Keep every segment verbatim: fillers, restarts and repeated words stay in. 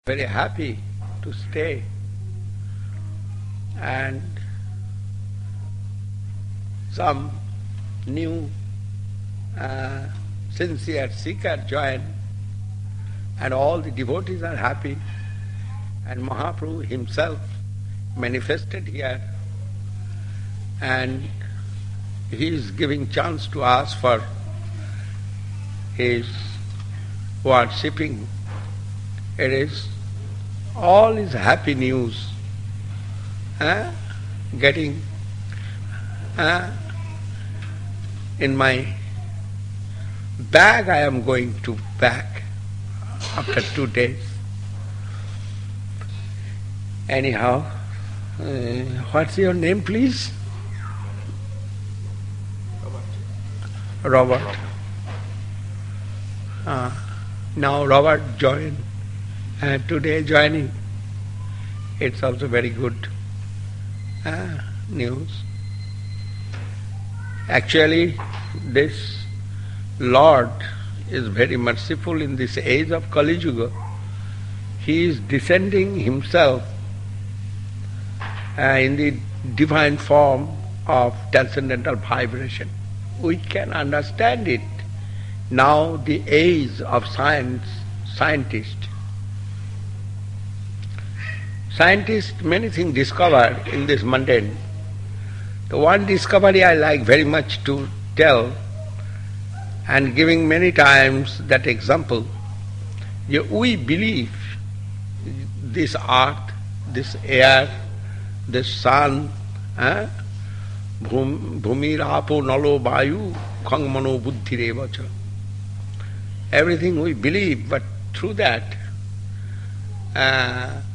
very happy to stay, and some new uh, sincere seeker join, and all the devotees are happy, and Mahaprabhu himself manifested here, and he is giving chance to us for his worshipping. It is all is happy news, eh? Getting eh? in my bag. I am going to back after two days. Anyhow, uh, what's your name, please? Robert. Robert. Uh, now Robert joined. Uh, today joining. It's also very good uh, news. Actually, this Lord is very merciful in this age of Kali Yuga. He is descending himself uh, in the divine form of transcendental vibration. We can understand it. Now the age of science, scientists, Scientists many things discover in this mundane. The one discovery I like very much to tell, and giving many times that example, we believe this earth, this air, this sun, eh? Bhumir apo nalo vayu khang mano buddhi revacha. Everything we believe, but through that uh,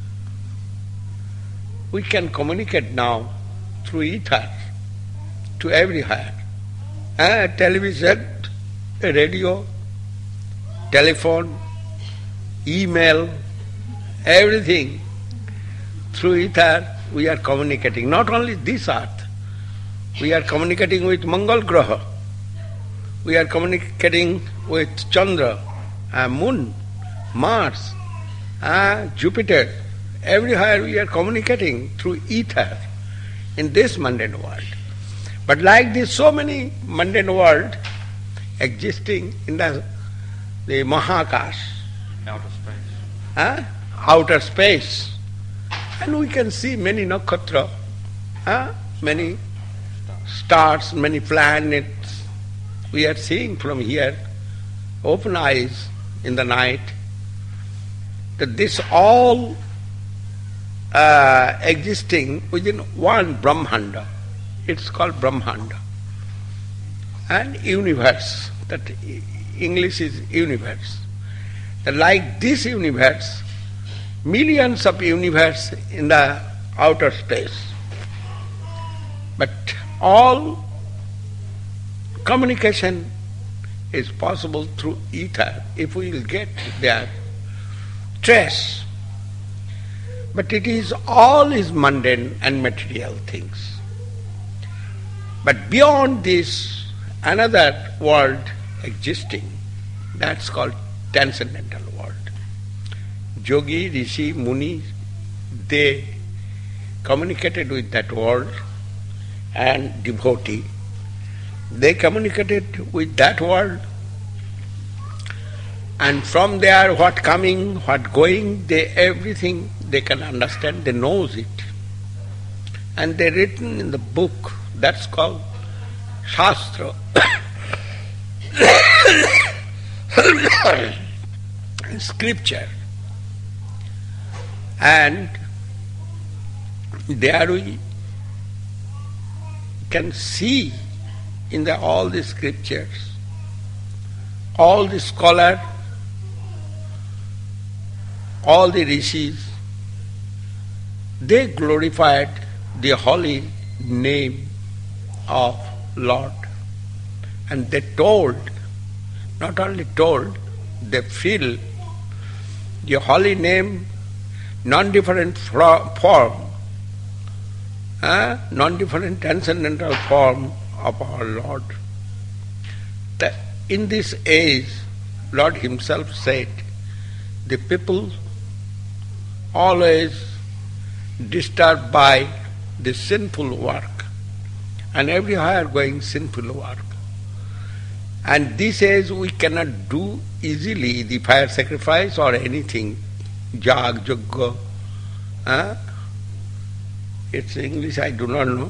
we can communicate now through ether to everywhere. Uh, television, radio, telephone, email, everything. Through ether we are communicating. Not only this earth, we are communicating with Mangal Graha. We are communicating with Chandra, uh, Moon, Mars, uh, Jupiter. Everywhere we are communicating through ether in this mundane world. But like this, so many mundane world existing in the, the Mahakash. Outer space. Huh? Outer space. And we can see many nakshatra, huh? many stars, many planets. We are seeing from here, open eyes in the night, that this all Uh, existing within one Brahmanda. It's called Brahmanda. And universe, that English is universe. That like this universe, millions of universe in the outer space. But all communication is possible through ether if we will get their trace. But it is all is mundane and material things. But beyond this, another world existing, that's called transcendental world. Yogi, Rishi, Muni, they communicated with that world, and devotee, they communicated with that world, and from there what coming, what going, they everything they can understand, they knows it. And they written in the book, that's called Shastra. Scripture. And there we can see in the, all the scriptures, all the scholars, all the rishis, they glorified the holy name of Lord. And they told, not only told, they feel the holy name, non-different form, uh, non-different transcendental form of our Lord. That in this age, Lord himself said, the people always disturbed by the sinful work, and everywhere going sinful work. And this age we cannot do easily the fire sacrifice or anything, jag, jogga. Huh? It's English, I do not know.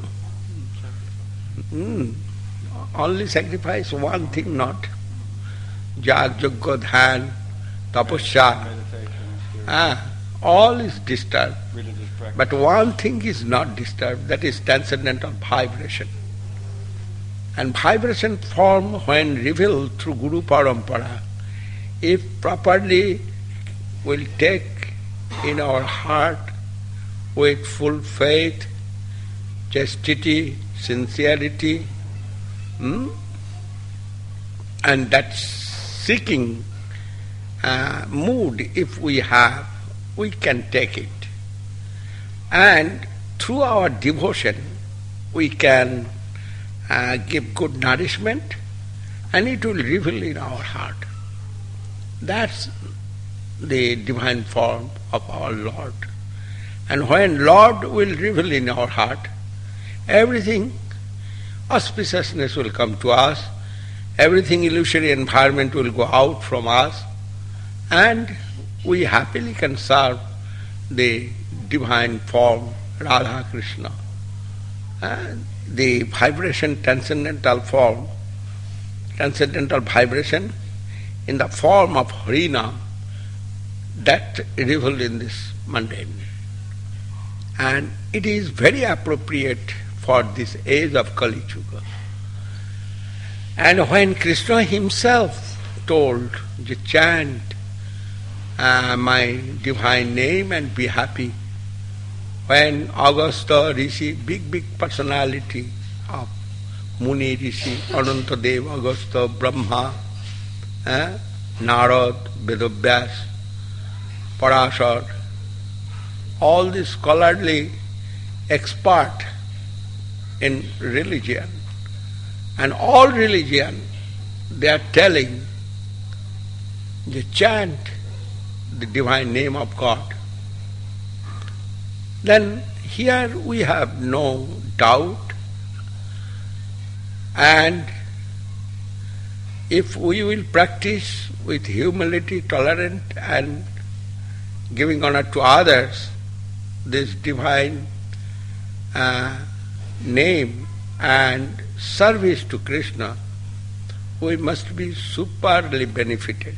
Mm. Only sacrifice one thing, not jag, jogga, dhyan, tapasya. Ah, all is disturbed. But one thing is not disturbed, that is transcendental vibration. And vibration form, when revealed through Guru Parampara, if properly will take in our heart with full faith, chastity, sincerity, hmm? and that seeking uh, mood if we have, we can take it. And through our devotion we can uh, give good nourishment, and it will reveal in our heart. That's the divine form of our Lord. And when Lord will reveal in our heart, everything, auspiciousness will come to us, everything illusory environment will go out from us, and we happily can serve the divine form, Radha Krishna. And the vibration, transcendental form, transcendental vibration in the form of Harinam, that revealed in this mundane. And it is very appropriate for this age of Kali Yuga. And when Krishna himself told, chant uh, my divine name and be happy, when Agastya Rishi, big, big personality of Muni Rishi, Anantadev, Agastya, Brahma, eh, Narad, Vedavyas, Parashar, all these scholarly expert in religion, and all religion, they are telling, they chant the divine name of God. Then here we have no doubt, and if we will practice with humility, tolerant, and giving honor to others, this divine uh, name and service to Krishna, we must be superly benefited.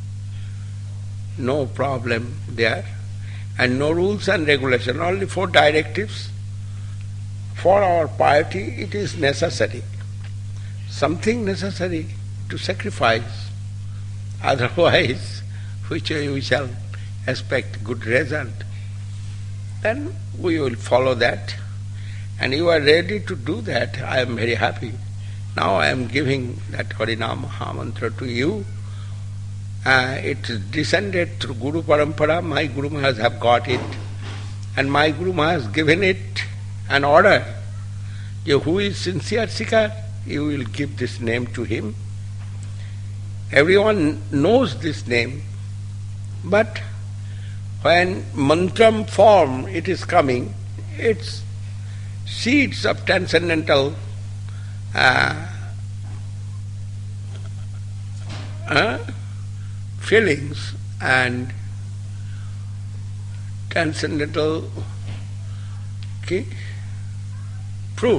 No problem there. And no rules and regulation, only four directives. For our piety it is necessary, something necessary to sacrifice, otherwise which we shall expect good result. Then we will follow that, and you are ready to do that. I am very happy. Now I am giving that Harinam Mahamantra to you. Uh, it descended through Guru Parampara. My Guru Maharaj have got it, and my Guru Maharaj has given it an order. You, who is sincere seeker, you will give this name to him. Everyone knows this name, but when mantram form it is coming, it's seeds of transcendental uh, uh, feelings and transcendental okay, fruit.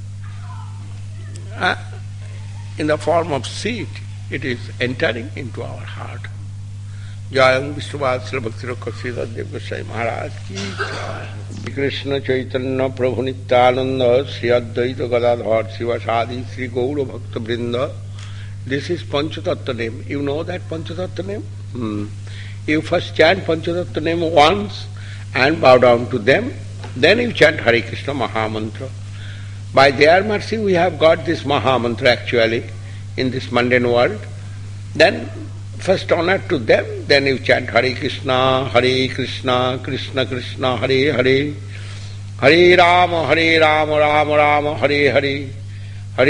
Uh, in the form of seed, it is entering into our heart. Jayam Vishnuvad Sri Bhakti Rakshasida Dev Goswami Maharaj ki Jai. Krishna Chaitanya Prabhu Nityananda Sri Advaita Gadadhar Srivasadi Sri Gaura Bhakta Vrinda. This is Panchatattva name. You know that Panchatattva name? Hmm. You first chant Panchatattva name once and bow down to them. Then you chant Hare Krishna Mahamantra. By their mercy we have got this Mahamantra actually in this mundane world. Then first honor to them, then you chant Hare Krishna, Hare Krishna, Krishna Krishna, Hare Hare, Hare Rama, Hare Rama, Rama Rama, Hare Hare,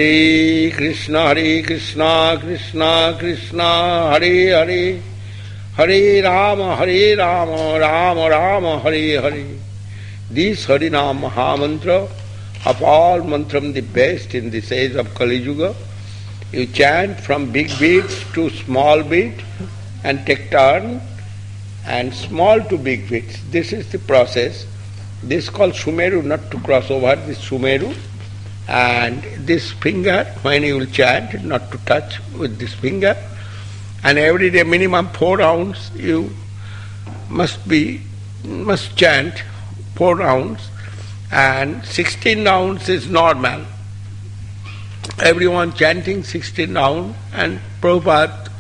Hare Krishna, Hare Krishna, Krishna Krishna, Hare Hare, Hare Rama, Hare Rama, Rama Rama, Hare Hare. This Harinam Mahamantra, of all mantram the best in this age of Kali Yuga, you chant from big beats to small beat and take turn, and small to big beats. This is the process. This is called Sumeru, not to cross over this Sumeru. And this finger, when you will chant, not to touch with this finger. And every day minimum four rounds you must be, must chant four rounds, and sixteen rounds is normal. Everyone chanting sixteen rounds, and Prabhupada,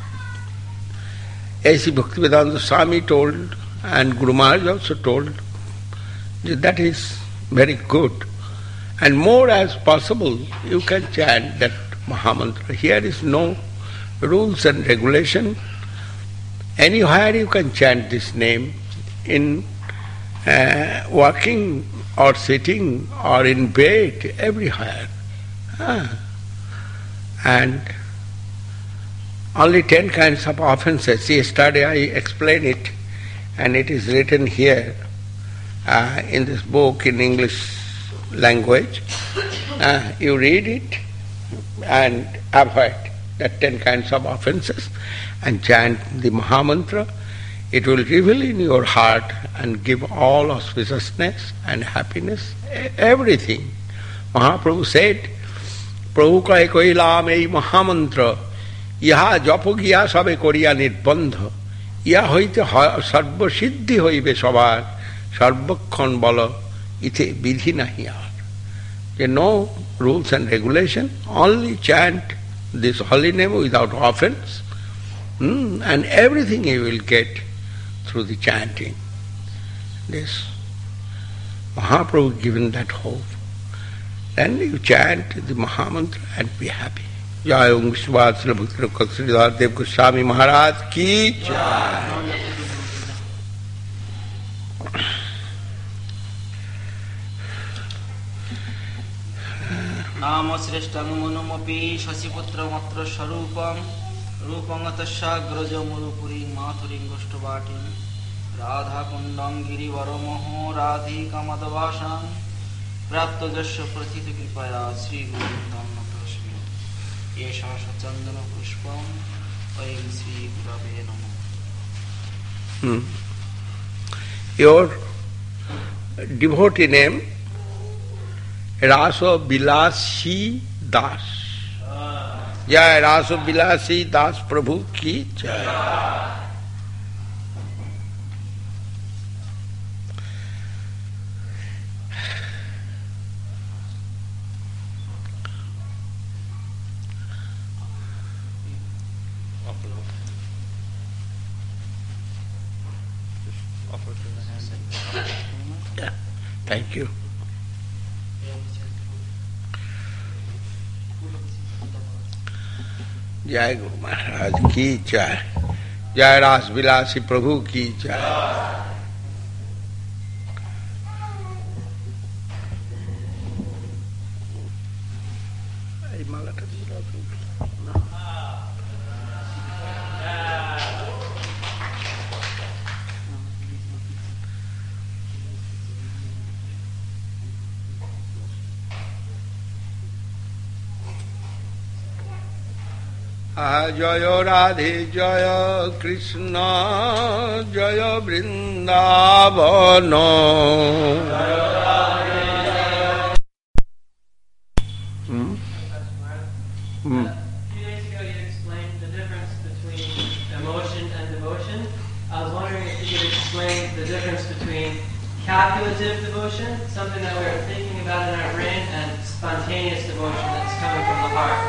A C Bhaktivedanta Swami told, and Guru Maharaj also told, that is very good. And more as possible, you can chant that Mahamantra. Here is no rules and regulation. Anywhere you can chant this name, in uh, walking or sitting or in bed, everywhere. Ah. And only ten kinds of offenses. Yesterday I explained it, and it is written here uh, in this book in English language. Uh, you read it and avoid that ten kinds of offenses and chant the Mahamantra. It will reveal in your heart and give all auspiciousness and happiness, everything. Mahaprabhu said, Prabhu kahe koilam ei Mahamantra, iha japogiya sabe koriya nirbandha, iha hoite sarva siddhi hoibe sabar, sarvakkhan bala, ite vidhi nahi ar. There are no rules and regulation, only chant this holy name without offense, hmm, and everything you will get through the chanting. This Mahaprabhu given that hope. Then you chant the Mahamantra and be happy. Jai Om Vishwat Sri Bhakti Rakshak Sridhar Dev Goswami Maharaj ki jai. Nama Sreshtam Manumapi Shasiputra Matra Sharupam Rupam Atashagraja Murupuri Mathurim Goshtovatim Radha Kundam Giri Varamoho Radhi Kamadavasham Prapta Jasya Pratita Kripaya Sri Guru Dhammatashmi Yesha Chandana Pushpam Aim Sri Gurave Namo. Your devotee name Raso Bilasi Das. Jai Raso Bilasi Das Prabhu ki jai. Yeah. Thank you. जय गुरु महाराज की जय. जय रास विलासी प्रभु की जय. জয় রাধে জয় কৃষ্ণ জয় Vrindavan. Hmm? Hmm. A few days ago you explained the difference between emotion and devotion. I was wondering if you could explain the difference between calculative devotion, something that we're thinking about in our brain, and spontaneous devotion that's coming from the heart.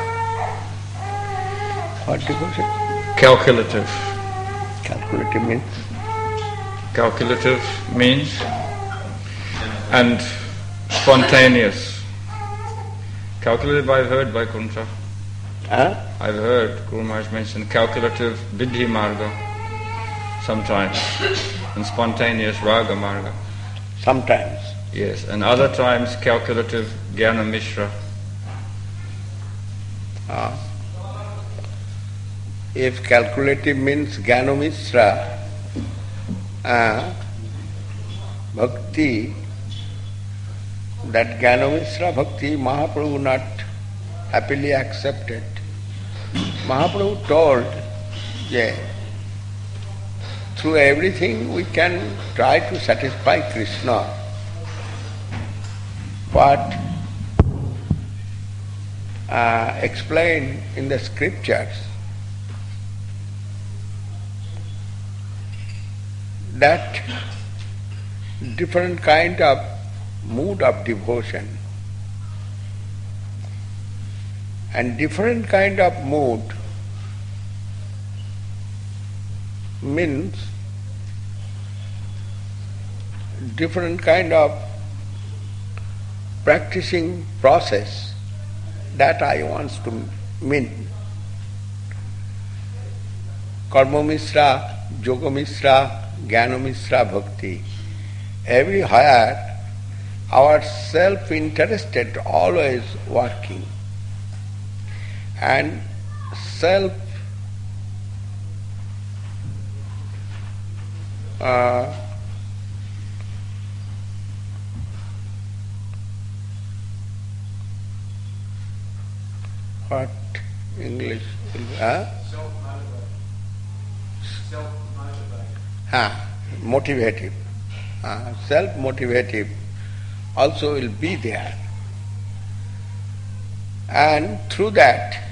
What devotion? Calculative. Calculative means? Calculative means and spontaneous. Calculative I've heard by Kuntra. Huh? I've heard Guru Maharaj mention calculative Vidhi Marga sometimes and spontaneous Raga Marga. Sometimes. Yes, and other times calculative Jnana Mishra. Ah. If calculative means Jnana Mishra, uh, bhakti, that Jnana-Mishra bhakti, Mahaprabhu not happily accepted. Mahaprabhu told, yeah, through everything we can try to satisfy Krishna, but uh, explained in the scriptures that different kind of mood of devotion and different kind of mood means different kind of practicing process. That I want to mean. Karma Mishra, Yoga Mishra, Jnana Mishra Bhakti. Everywhere our self-interested always working and self uh, what English? Huh? Huh? Motivative. Uh, self-motivative also will be there. And through that,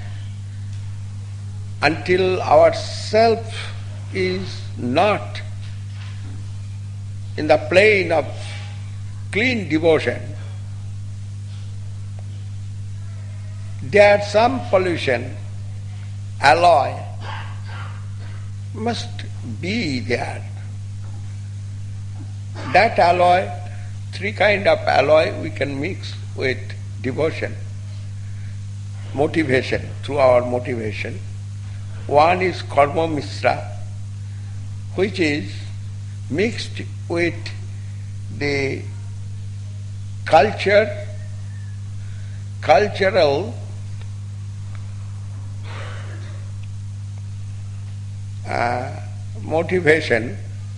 until our self is not in the plane of clean devotion, there some pollution, alloy must be there. That alloy, three kind of alloy we can mix with devotion, motivation, through our motivation. One is Karma Mishra, which is mixed with the culture, cultural uh, motivation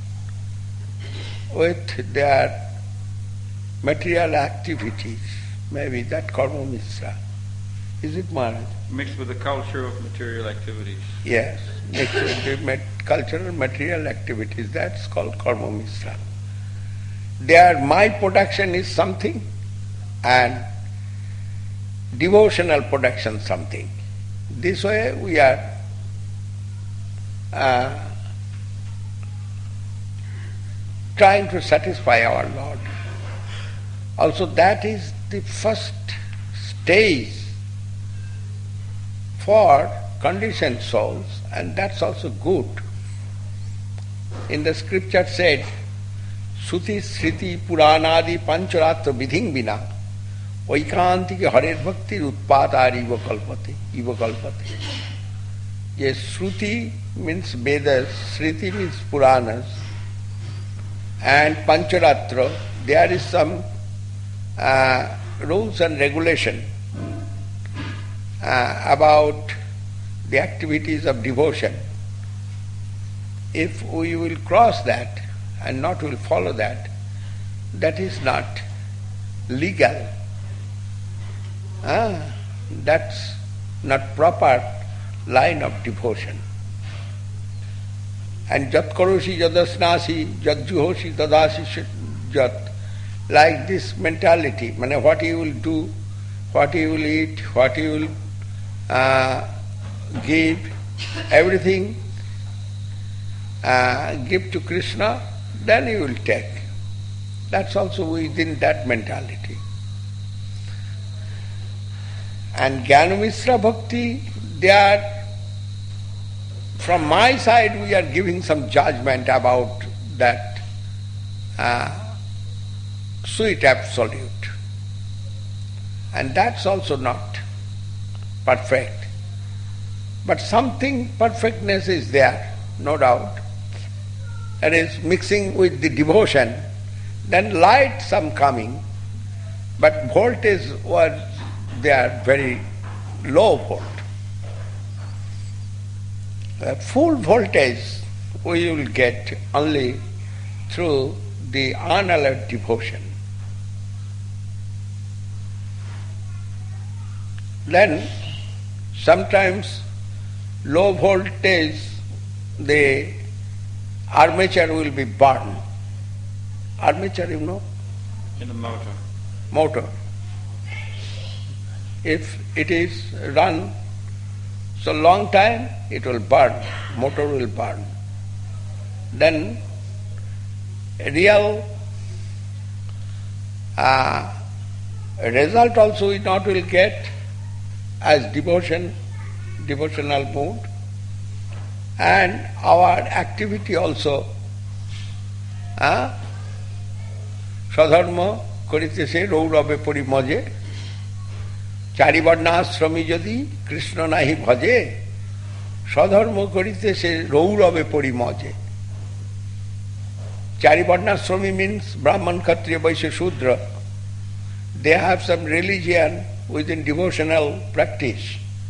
with their material activities. Maybe that Karma Mishra. Is it, Maharaj? Mixed with the culture of material activities. Yes, mixed with the mat- cultural material activities. That's called Karma Mishra. There, my production is something and devotional production something. This way we are uh, trying to satisfy our Lord. Also that is the first stage for conditioned souls, and that's also good. In the scripture said, Suti Sriti Puranadi Pancharatra Vidhing Vina Vaikantiki Harer Bhakti Utpatar Iva Kalpate Iva Kalpate. Yes, Shruti means Vedas, Sriti means Puranas, and Pancharatra, there is some uh, rules and regulation uh, about the activities of devotion. If we will cross that and not will follow that, that is not legal. Ah, that's not proper line of devotion. And jat karoshi jadasnasi, jat juhoshi tadasi jat. Like this mentality, meaning what you will do, what you will eat, what you will uh, give, everything uh, give to Krishna, then you will take. That's also within that mentality. And Jnana-Mishra Bhakti, they are, from my side we are giving some judgment about that uh, sweet absolute. And that's also not perfect. But something perfectness is there, no doubt. That is mixing with the devotion, then light some coming, but voltage was there very low volt. Uh, full voltage we will get only through the unalloyed devotion. Then sometimes low voltage, the armature will be burned. Armature, you know? In the motor. Motor. If it is run so long time, it will burn, motor will burn. Then real uh, result also we not will get as devotion, devotional mood, and our activity also uh, সধর্ম করিতেছে রৌরবে পরিমজে চারিবর্ণাশ্রমী যদি কৃষ্ণ নাহি ভজে সধর্ম করিতেছে রৌরবে পরিমজে. Charivarnashrami means Brahman, Kshatriya, Vaishya, Shudra. They have some religion within devotional practice.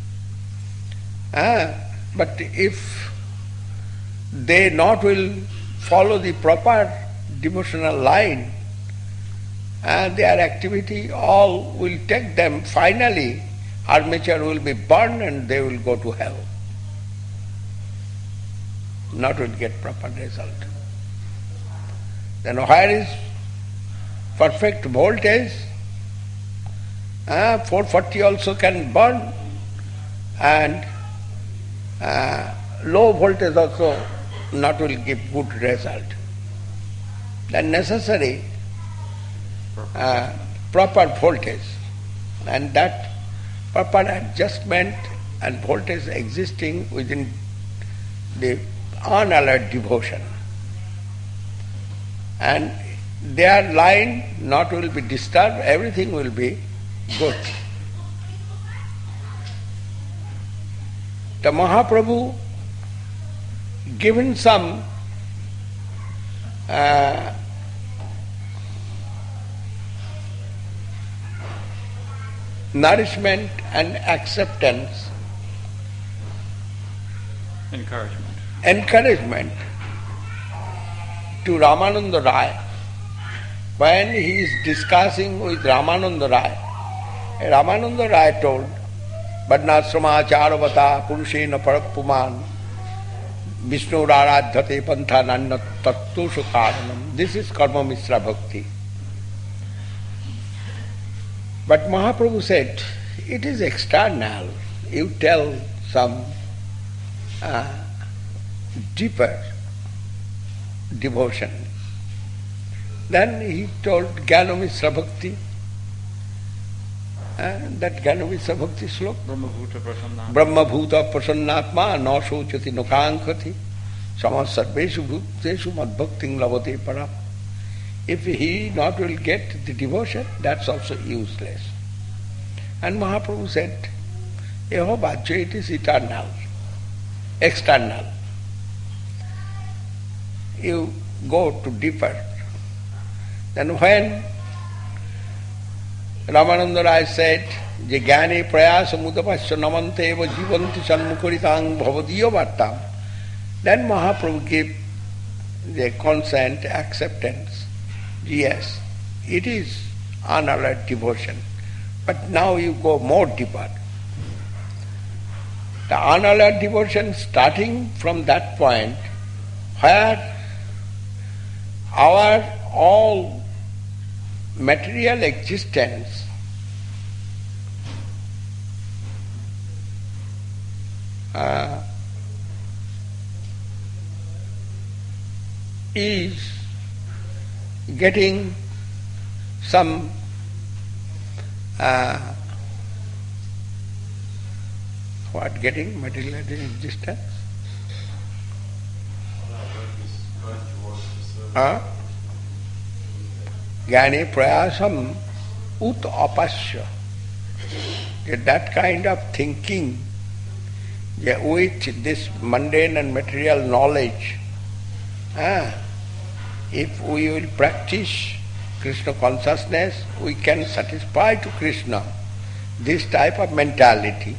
Ah, but if they not will follow the proper devotional line, and their activity all will take them, finally armature will be burned and they will go to hell. Not will get proper result. Then where is perfect voltage? Uh, four forty also can burn, and uh, low voltage also not will give good result. Then necessary uh, proper voltage, and that proper adjustment and voltage existing within the unalloyed devotion. And their line not will be disturbed, everything will be good. The Mahaprabhu given some uh, nourishment and acceptance, Encouragement. encouragement to Ramananda Rai. When he is discussing with Ramananda Rai, Ramananda Rai told, Badnasrama charavata purushena parapuman Vishnu raradhate pantha nanna tattushu karanam. This is Karma Mishra Bhakti. But Mahaprabhu said, it is external. You tell some uh, deeper devotion. Then he told Jnana Mishra Bhakti, uh, that Jnana Mishra Bhakti slok. Brahmabhuta Prasanna. Brahmabhuta prasannatma na sochati nukankati samas sarveshu bhuteshu madbhakting lavate param. If he not will get the devotion, that's also useless. And Mahaprabhu said, Eho bhajya, it is eternal, external. You go to deeper. Then when Ramananda Rai said, Je jnane prayasa mudapasya namante eva jivanti sanmukaritang bhavadiyo vartam, then Mahaprabhu gave the consent, acceptance. Yes, it is unalloyed devotion. But now you go more deeper. The unalloyed devotion starting from that point where our all material existence uh, is getting some uh, what getting material existence? Huh? Jnane prayasam ut apasya. That kind of thinking, yeah, with this mundane and material knowledge, ah, if we will practice Krishna consciousness, we can satisfy to Krishna. This type of mentality,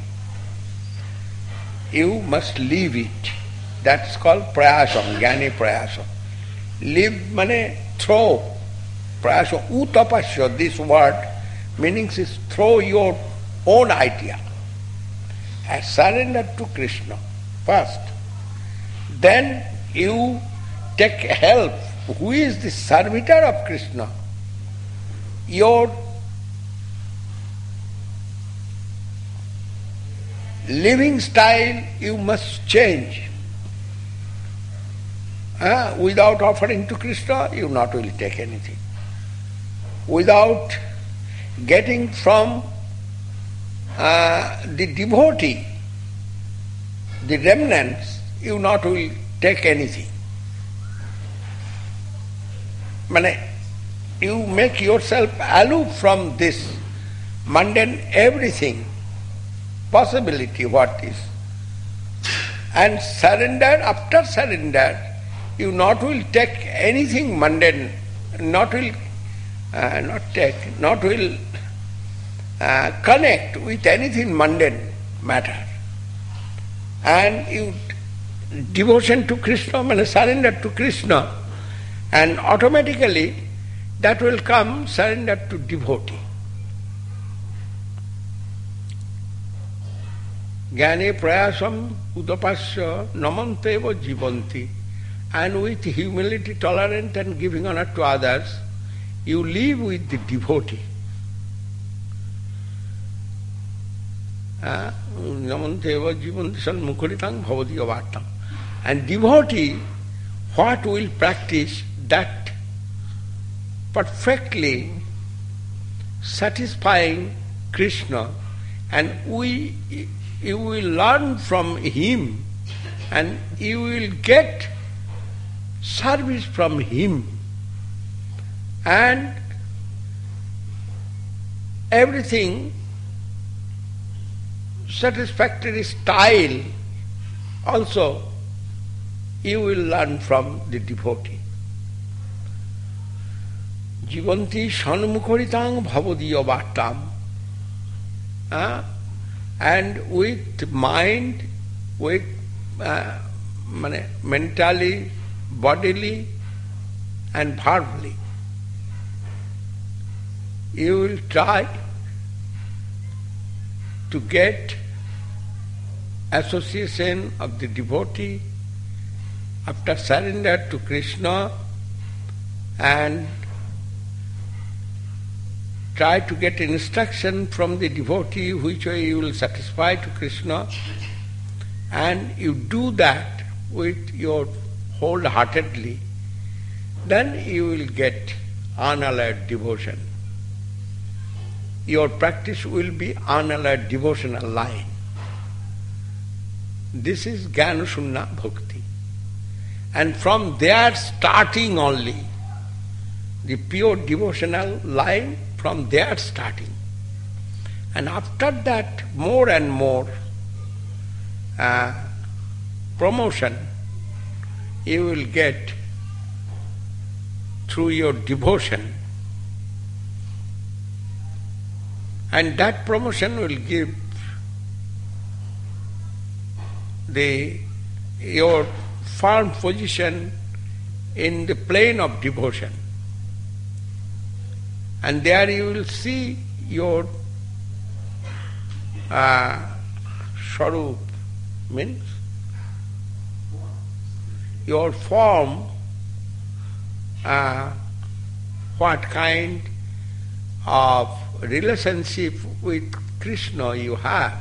you must leave it. That's called prayasam, jnane prayasam. Live mane throw. Prayasya utapasya, this word meanings is throw your own idea. And surrender to Krishna first. Then you take help. Who is the servitor of Krishna? Your living style you must change. Uh, without offering to Krishna, you not will take anything. Without getting from uh, the devotee, the remnants, you not will take anything. Mane, you make yourself aloof from this mundane everything, possibility what is. And surrender, after surrender, you not will take anything mundane, not will uh, not take, not will uh, connect with anything mundane matter. And you devotion to Krishna, means surrender to Krishna, and automatically that will come surrender to devotee. Jnane prayasam udapasya namanteva jivanti. And with humility, tolerance and giving honor to others, you live with the devotee. Namanteva jivanti sanmukharitang bhavati avartam. And devotee, what will practice, that perfectly satisfying Krishna, and we, you will learn from him, and you will get service from him, and everything satisfactory style also you will learn from the devotee. Jivanti shanmukharitang bhavadiya vartam. Uh, and with mind, with uh, mentally, bodily and verbally, you will try to get association of the devotee after surrender to Krishna, and try to get instruction from the devotee which way you will satisfy to Krishna, and you do that with your wholeheartedly, then you will get unalloyed devotion. Your practice will be unalloyed devotional line. This is Jnana Shunya Bhakti. And from there starting only, the pure devotional line, from there starting. And after that, more and more uh, promotion you will get through your devotion. And that promotion will give the your firm position in the plane of devotion. And there you will see your uh, Swarup, means your form, uh, what kind of relationship with Krishna you have,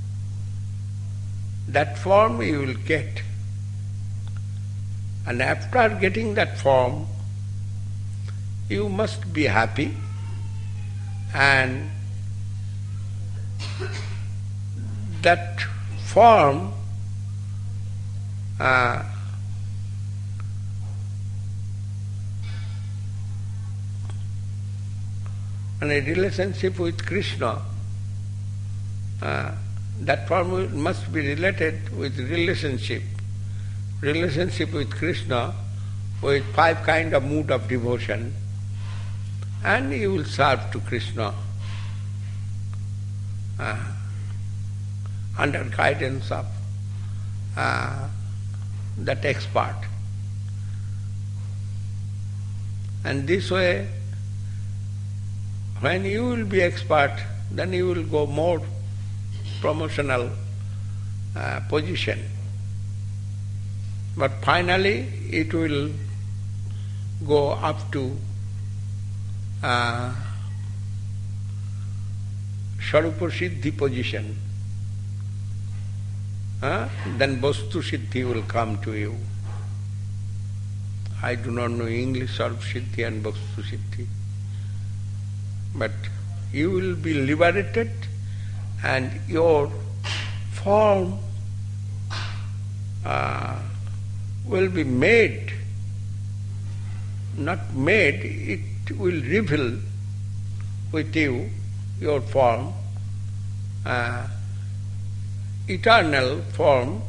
that form you will get. And after getting that form, you must be happy, and that form uh, and a relationship with Krishna, uh, that form must be related with relationship. Relationship with Krishna, with five kind of mood of devotion, and you will serve to Krishna uh, under guidance of uh, that expert. And this way, when you will be expert, then you will go more promotional uh, position. But finally, it will go up to uh, Sarupa Siddhi position. Huh? Then Vastu Siddhi will come to you. I do not know English Sarupa Siddhi and Vastu Siddhi. But you will be liberated and your form uh, will be made, not made, it will reveal with you your form, uh, eternal form,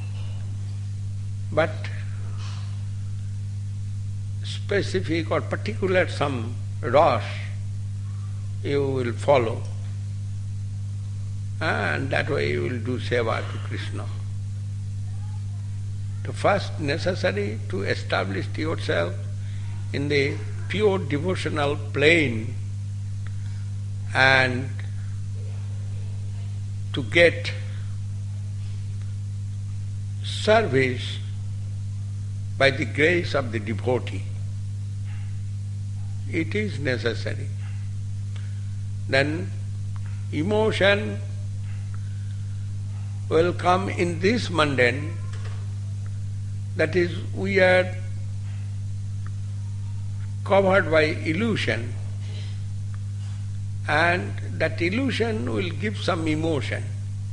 but specific or particular some rasa you will follow, and that way you will do seva to Krishna. The first necessary to establish yourself in the pure devotional plane and to get service by the grace of the devotee. It is necessary. Then emotion will come in this mundane, that is, we are covered by illusion, and that illusion will give some emotion.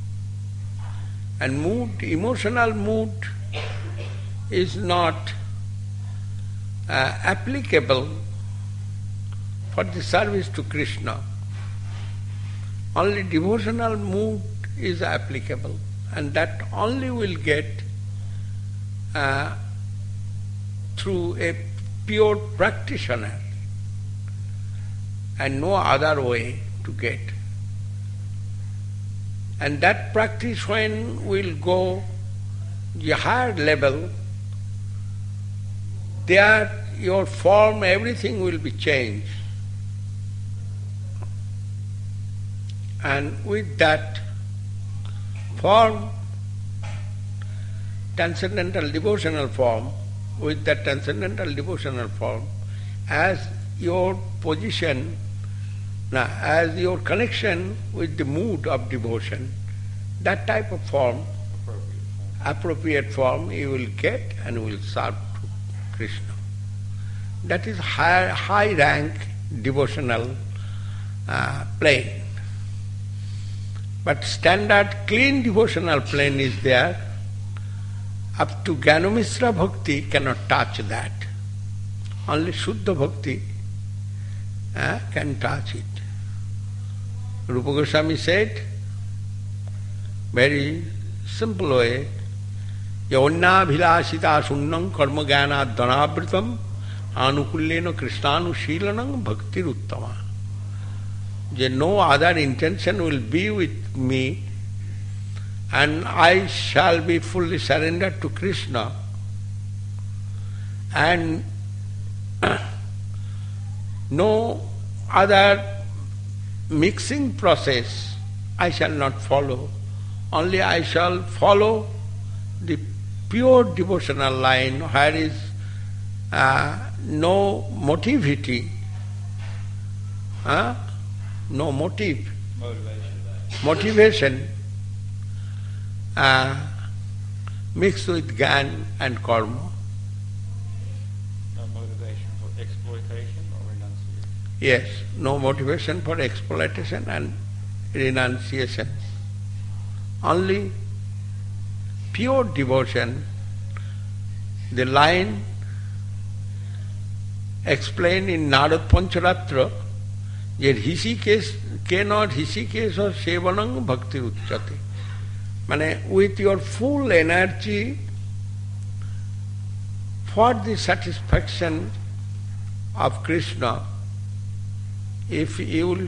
And mood, emotional mood is not uh, applicable for the service to Krishna. Only devotional mood is applicable, and that only will get uh, through a pure practitioner, and no other way to get. And that practice, when will go the higher level, there your form, everything will be changed. And with that form, transcendental devotional form, with that transcendental devotional form, as your position, now, as your connection with the mood of devotion, that type of form, appropriate form, you will get and will serve to Krishna. That is high, high rank devotional uh, plane. But standard clean devotional plane is there. Up to Gyanamishra Bhakti cannot touch that. Only Shuddha Bhakti uh, can touch it. Rupa Goswami said, very simple way, Yavanya bhilasita sunnam karma jnana dhanavritam anukullena krishnanushilanam bhakti uttama. There no other intention will be with me, and I shall be fully surrendered to Krishna, and no other mixing process I shall not follow. Only I shall follow the pure devotional line where is uh, no motivity, uh, no motive, motivation, motivation uh, mixed with Gyan and Karma. No motivation for exploitation or renunciation? Yes, no motivation for exploitation and renunciation. Only pure devotion. The line explained in Narad Pancharatra, that Hishikesh cannot Hishikesh or Sevanang Bhakti Uchyate. Mane, with your full energy for the satisfaction of Krishna, if you will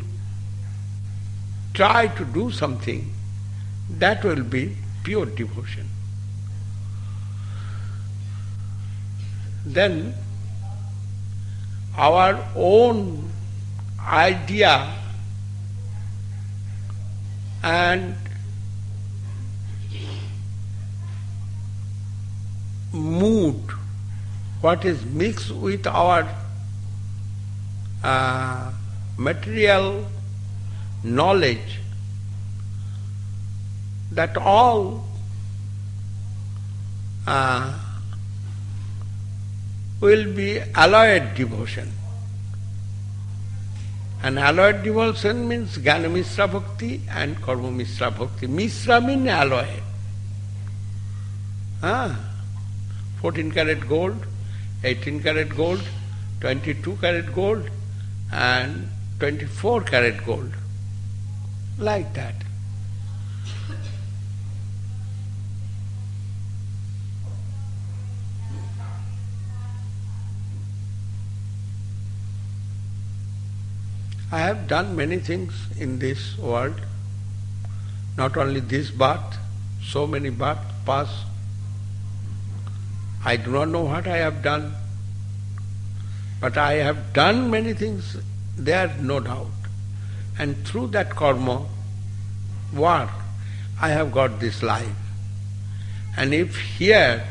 try to do something, that will be pure devotion. Then our own idea and mood, what is mixed with our uh, material knowledge, that all uh, will be alloyed devotion. And alloyed devotion means Jnana Mishra Bhakti and Karma Mishra Bhakti. Mishra means alloy. Ah, fourteen karat gold, eighteen karat gold, twenty-two karat gold and twenty-four karat gold. Like that. I have done many things in this world, not only this birth, so many births past. I do not know what I have done, but I have done many things, there no doubt. And through that karma work, I have got this life. And if here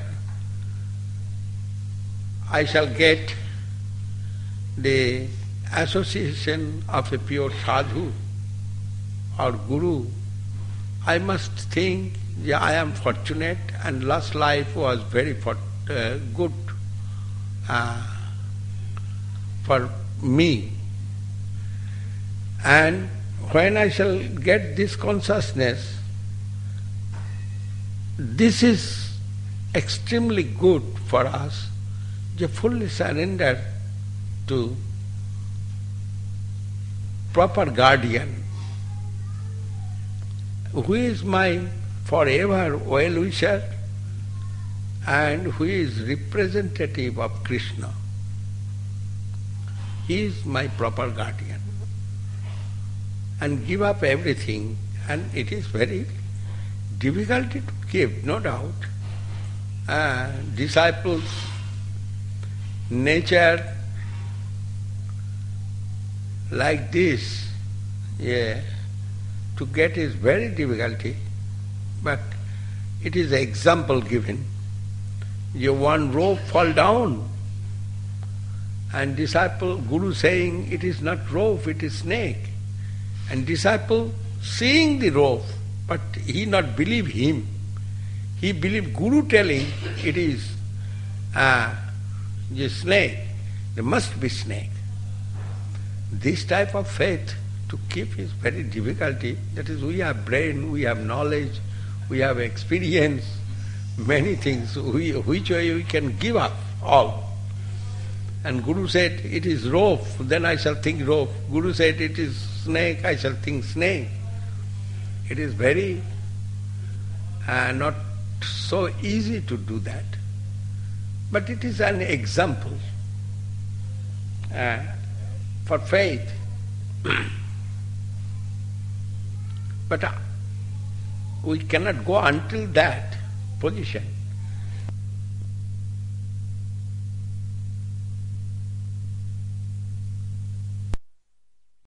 I shall get the association of a pure sadhu or guru, I must think, yeah, I am fortunate and last life was very for, uh, good uh, for me. And when I shall get this consciousness, this is extremely good for us to fully surrender to proper guardian, who is my forever well-wisher and who is representative of Krishna. He is my proper guardian. And give up everything, and it is very difficult to give, no doubt. Uh, disciples' nature like this, yeah, to get is very difficulty, but it is example given. You one rope fall down, and disciple, guru saying it is not rope, it is snake. And disciple seeing the rope, but he not believe him. He believe guru telling it is uh, the snake. There must be snake. This type of faith to keep is very difficulty. That is, we have brain, we have knowledge, we have experience, many things we, which way we can give up all. And Guru said, it is rope, then I shall think rope. Guru said, it is snake, I shall think snake. It is very uh, not so easy to do that. But it is an example uh, for faith. But uh, we cannot go until that position.